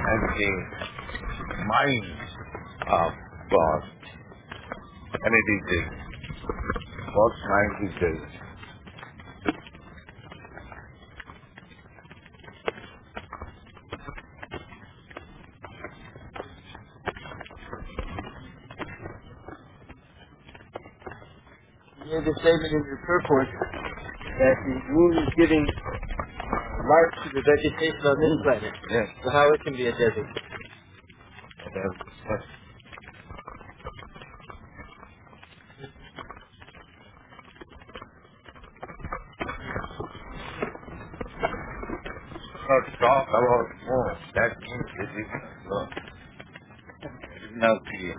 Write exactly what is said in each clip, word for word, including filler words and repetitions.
and the mind of God. And it is this. God's mind is this. You made a statement in your purport that the moon is giving life to the vegetation on this planet. Yes. So how it can be a desert? Yes. Not talk about more. That means it is not. It is not clear.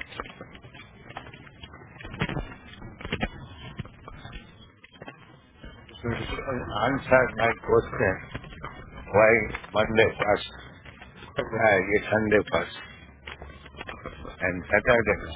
So answer my question. Why Monday first? Why Sunday first? And Saturday?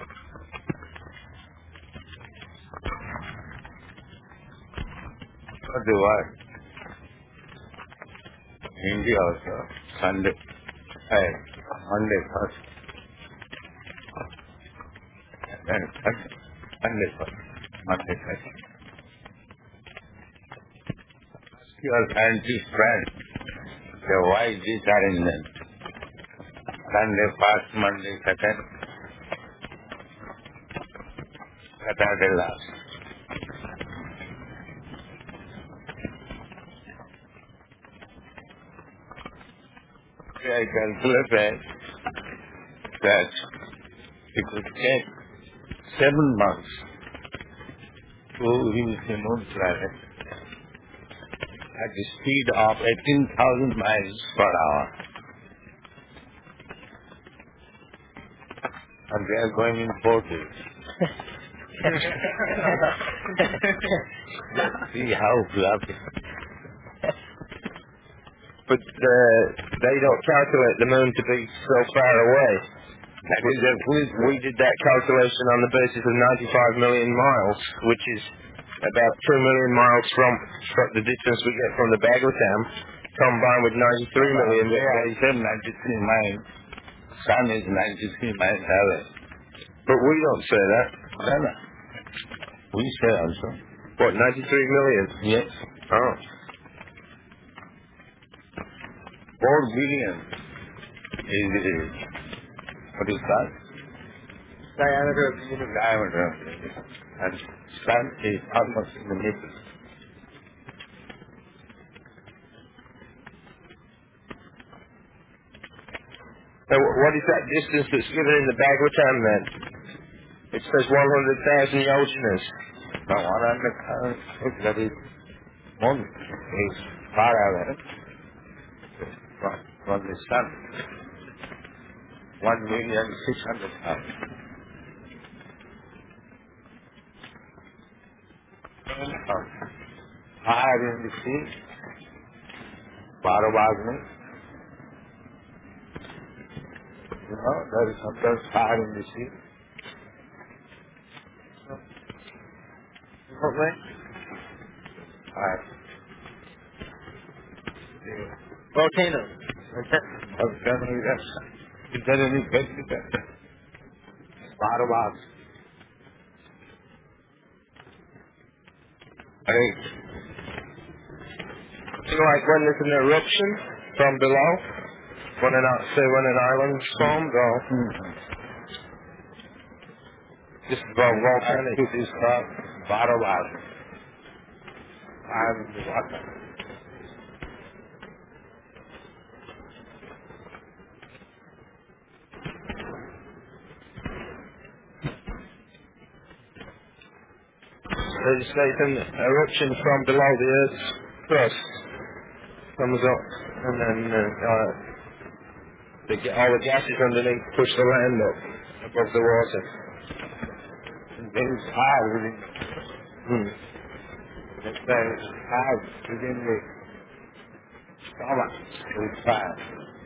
What the word? India also. Sunday. Hey, Monday first. And then Sunday. Sunday first. Monday second. Your scientist friend. So why this arrangement? Sunday first, Monday second, Saturday last. I calculated that it would take seven months to reach the moon planet at the speed of eighteen thousand miles per hour. And they are going in four days. See how fluffy. But uh, they don't calculate the moon to be so far away. That is a quiz. We did that calculation on the basis of ninety-five million miles, which is about two million miles from, from the distance we get from the Baglatam, combined with ninety-three million. I said ninety-three miles. Sun is ninety-three miles away. But we don't say that. No, no. We say also. What, ninety-three million? Yes. Oh. Four billion is the, what is that? Diameter of the universe. Diameter of the universe. And sun is almost in the middle. So what is that distance that's given in the Baglatam then? It says one hundred thousand yojanas. Now, one hundred thousand, that is moon is far away from, from the sun. One million six hundred thousand. Fire in the sea, Paravagni. You know, there is sometimes fire in the sea. Okay. Fire. Volcanoes. Volcano eruption. Is there any benefit? Paravag. Right. You know, like when there's an eruption from below, when an, say when an island's formed, or Mm-hmm. this is about volcanic. It is called Paravag. Fire in the water. They just say it's an eruption from below the Earth's crust comes up, and then uh, uh, the, ga- all the gases underneath push the land up above the water. And there is fire within the Hmm. there is fire within the stomach. There is fire.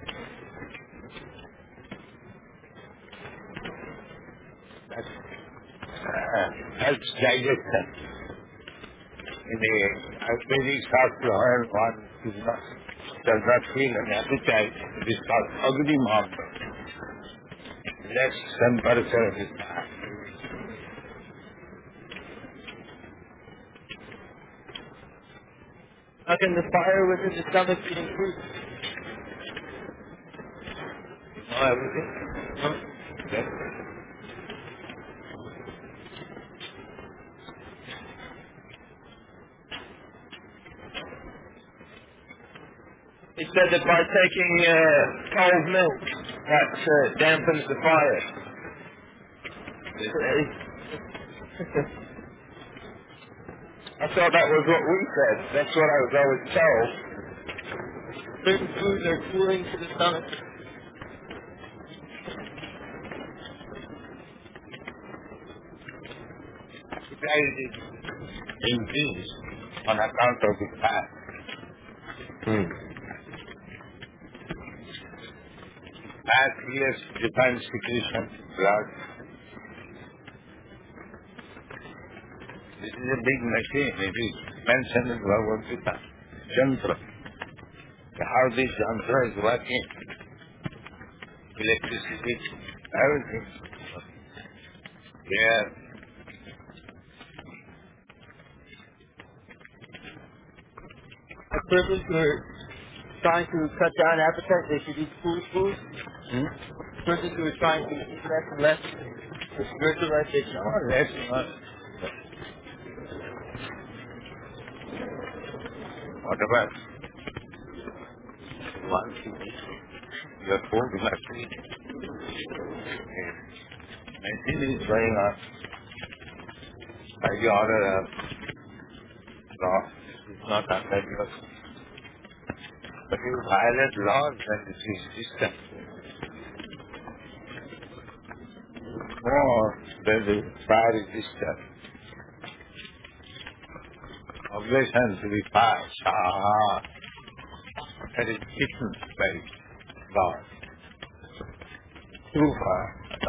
That uh, helps digestion. In the Ayurvedic Shastra, one is not does not feel an appetite. It is called Agni Manga. Less temperature is high. How can the fire within the stomach be increased? Know everything? No. Yes. He said that by taking uh, cold milk, that uh, dampens the fire. I thought that was what we said. That's what I was always told. Certain foods are cooling to the stomach. Appetite is increased on account of the fat. Hmm. Fat yes defines secretion, blood. This is a big machine. It is mentioned in Bhagavad Gita. Jantra. How this Jantra is working. Electricity, everything. Air. A person who are trying to cut down appetite, they should eat food food. Hmm? Persons who are trying to eat less and less for spiritual life, they should No, less not. Whatever. Once you eat, your food must be. Machine is going on. By the order of law, this is not under your. But you violate laws, then this is system. More than the fire resistor. Oblation to the fire. Shah. That is hidden by law. Too far.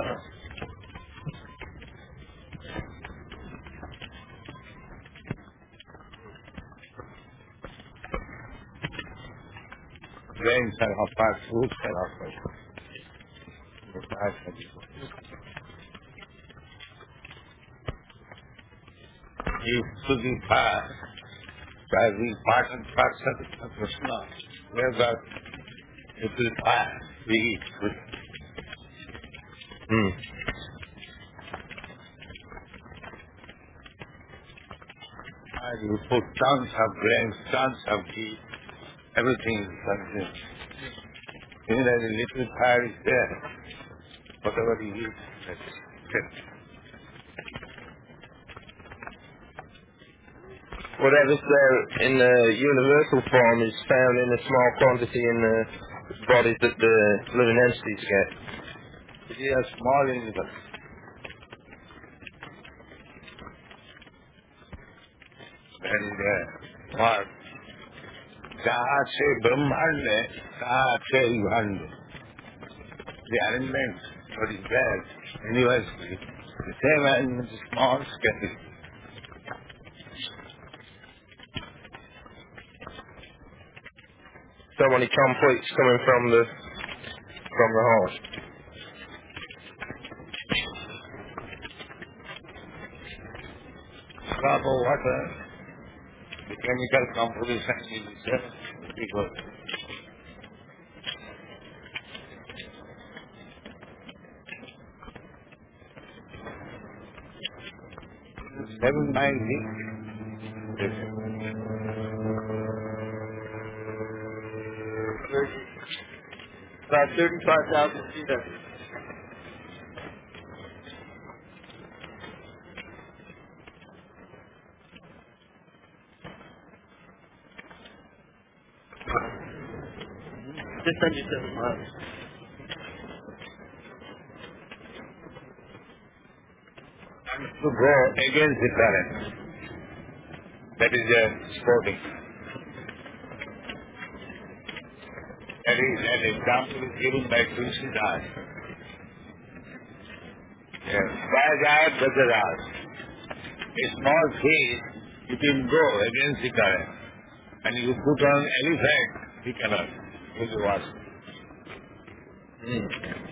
Grains are offered, fruits are offered. The fire can be if to the fire, by the part and parcel of Krishna, whereby it will fire, we eat with. Hmm. And you put tons of grains, tons of ghee, everything is consumed. Even as a little fire is there, whatever you eat, that's it. Whatever's there in the universal form is found in a small quantity in the bodies that the living entities get. It is a small universe. That is there. What? Kaha se Brahmand, kaha se Yuhand. The arrangement, what is there, universally, the same arrangement is small scale. So many completes coming from the from the heart. Drop of water, the chemical composition is there, because seven ninety. About thirty-five thousand feet up. Just under seven miles. To go against the current. That is a sporting. That is an example is given by Tulsidas. Yes. Vajayat Bhajaras. A small fish, you can go against the current. And you put on elephant, He cannot. He's a wasp. Mm.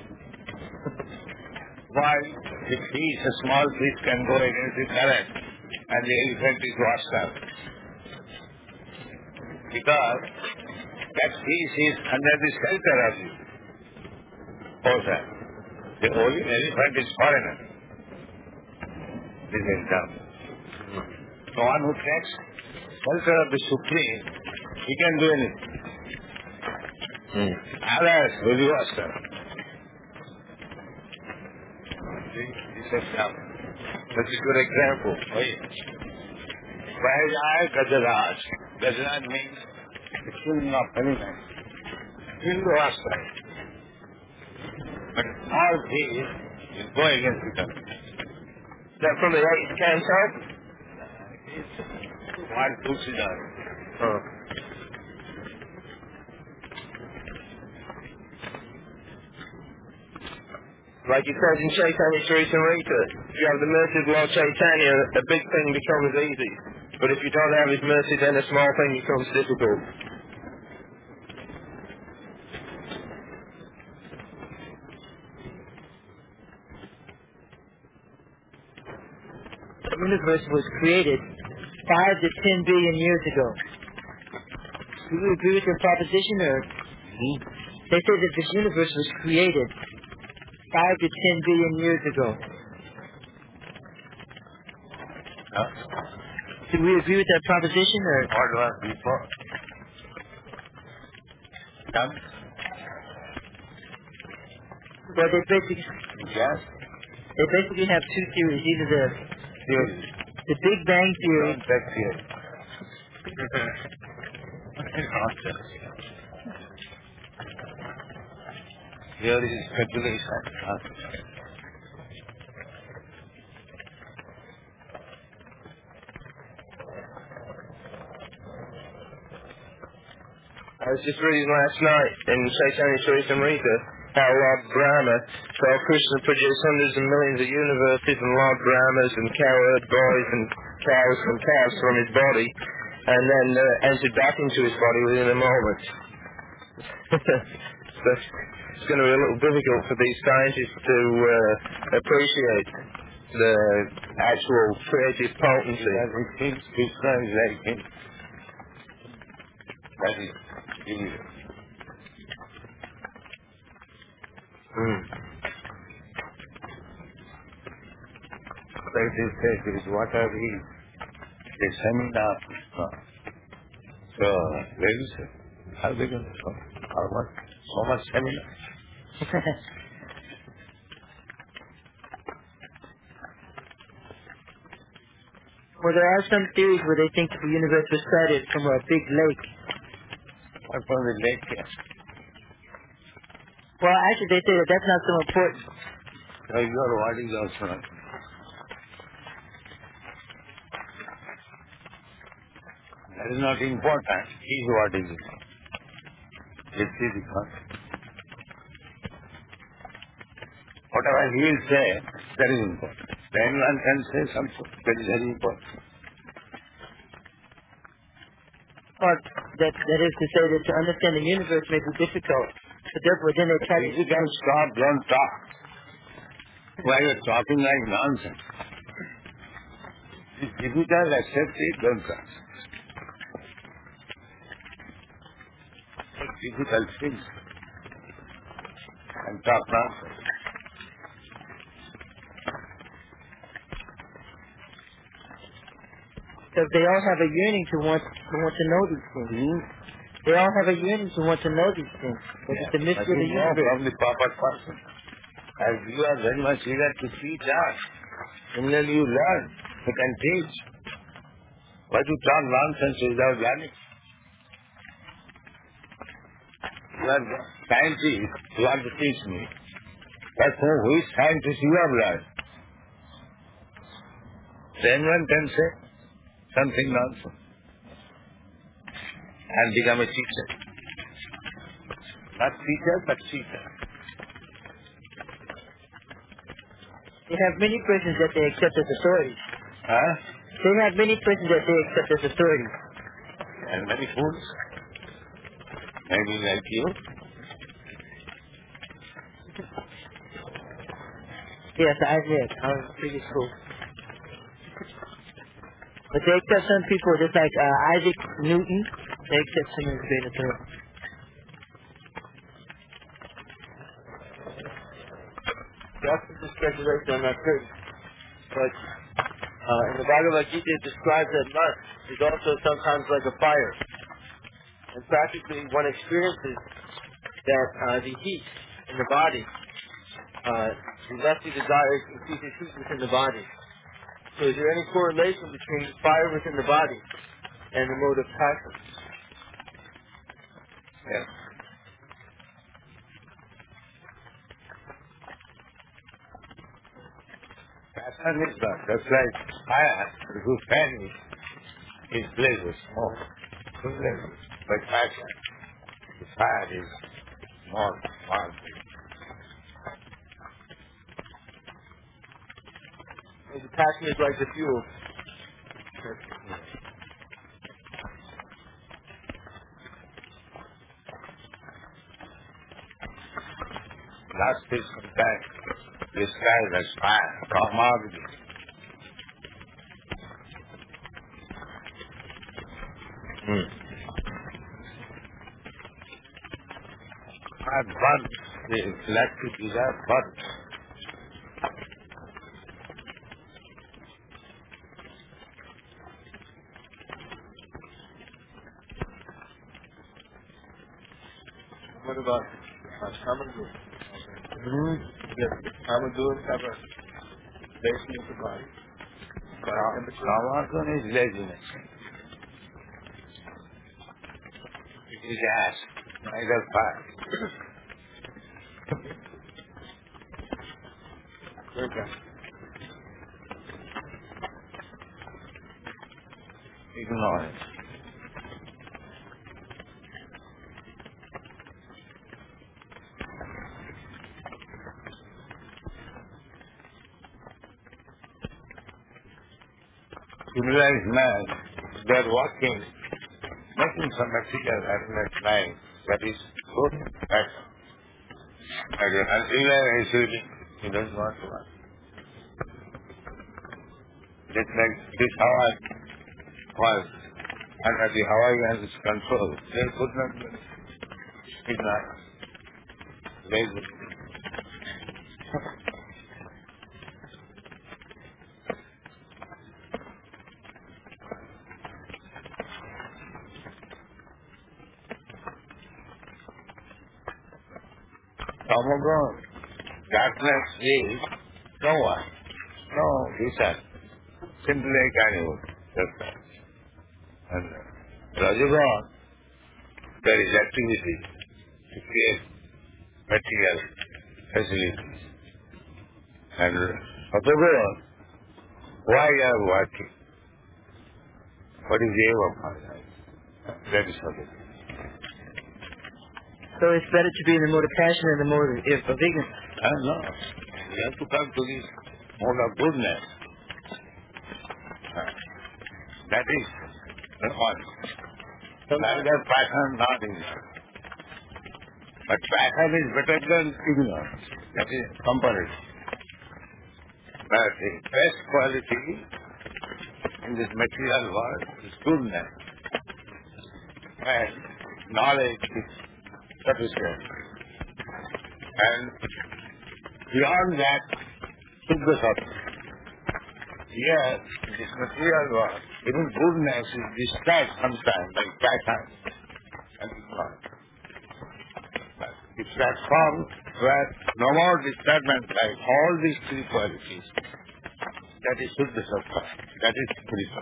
Why? If he is a small fish can go against the current and the elephant is washed up. Because that fish is under the shelter of you. Ocean. The only elephant is foreigner. This is example. The one who takes shelter of the Supreme, he can do anything. Mm. Others will be washed up. See, this example. That's a good example. Oh, yeah. Vajaya Gajaraj. Gajaraj means the killing of elephants. Kill the washer. But all these will go against each other. Is that from the eighth canto? One, two, three, Oh. Like it says in Chaitanya Charitamrita, if you have the mercy of Lord Chaitanya, a big thing becomes easy. But if you don't have his mercy, then a small thing becomes difficult. The universe was created five to ten billion years ago. Do you agree with their proposition, or Hmm? they say that this universe was created five to ten billion years ago? Huh? Do we agree with that proposition, or What was before? Come? well, they basically Yes? they basically have two theories: either the Theory. the Big Bang theory. Don't take theory. Nonsense. Theory is speculation. Huh? I was just reading last night in Chaitanya Charitamrita how Lord Brahma saw Krishna produce hundreds of millions of universes and Lord Brahmas and cowherd boys and cows and calves from his body, and then uh, entered back into his body within a moment. So it's going to be a little difficult for these scientists to uh, appreciate the actual creative potency. Because he thinks Krishna is like him. That is evil. Mm. Like they say, there is water is the seminar. So, where is it? How they going to so, how much? So much seminar. Well, there are some theories where they think the universe was started from a big lake. What from the lake here? Well, actually, they say that that's not so important. So your word is also not. That is not important. His word is important. This is the concept. Whatever he will say, that is important. Then one can say something that is very important. Well, that, that is to say that to understand the universe may be difficult. But therefore, then they try to... If you can stop, don't talk. Why you are talking like nonsense? If difficult, accept it, don't talk. Take difficult things and talk nonsense. Because they all have a yearning to want to want to know these things. Hmm? They all have a yearning to want to know these things. But Yeah, it's the mystery but of the you know universe. from the proper person. As you are very much eager to teach us, similarly you learn, you can teach. Why do you talk nonsense without learning? You are the scientist, you want to teach me. But who, who is scientist you have learned? Then one can say something nonsense and become a teacher. Not teacher, but teacher. They have many persons that they accept as authorities. Huh? They have many persons that they accept as authorities. And many fools. Maybe like you. Yes, I did. I was in pretty school. But they accept some people, just like uh, Isaac Newton. They accept some as being a threat. That's just speculation. I'm not certain. But uh, in the Bhagavad Gita, it describes that lust is also sometimes like a fire. And practically, one experiences that uh, the heat in the body, uh, the lusty desires increases heat within the body. So is there any correlation between fire within the body and the mode of passion? Yes. Passion is not. That's like fire. If you fan it, it blazes more. It blazes. But passion, the fire is more powerful. And the passion is like the fuel. Last is sometimes described as fire, Kamagni. Hmm. Fire burns. The electric desire burns. What about uh, Kamadhu? Hmm? Yes, Kamadhu have a relation with the body. Body temperature. Kamagni is laziness. It is ash, neither fire. Very good. Ignorance. Civilized man, they are working, making some material arrangement line that is good, bad. And uncivilized is really, he doesn't want to work. Just like this Hawaii was under the Hawaiians' control, they could not speak not lazy. Tamagon, darkness is no one, no research, simply like animal. That's all. And Rajagon, there is activity to create material facilities. And Sattvagon, why you are working? What is the aim of my life? That is Sattvagon. So it's better to be in the mode of passion than the mode of, of ignorance. I don't know. You have to come to this mode of goodness. That is the one. Neither passion nor ignorance. But passion is better than ignorance. That is comparative. But the best quality in this material world is goodness. And knowledge is sufficient. And beyond that, Suddha Sattva. Yes, this material world, even goodness is distracted sometimes, like passion and ignorance. But if that comes where no more disturbance, like all these three qualities, that is Suddha Sattva, that is spiritual.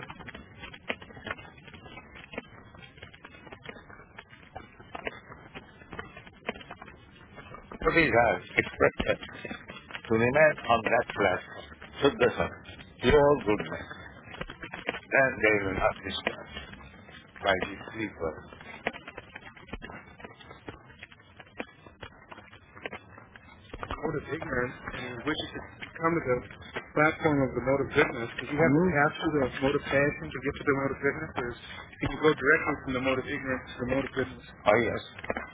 So these are expressions to remain on that platform, Suddha Sattva, pure goodness. Then they will not be disturbed by these three qualities. Mode of ignorance, and you wish to come to the platform of the mode of goodness, does he have to pass through the mode of passion to get to the mode of goodness, or is, can you go directly from the mode of ignorance to the mode of goodness? Oh yes.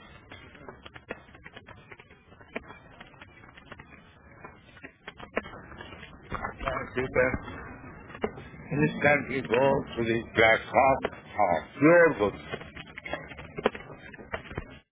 people instantly go to the platform of pure goods.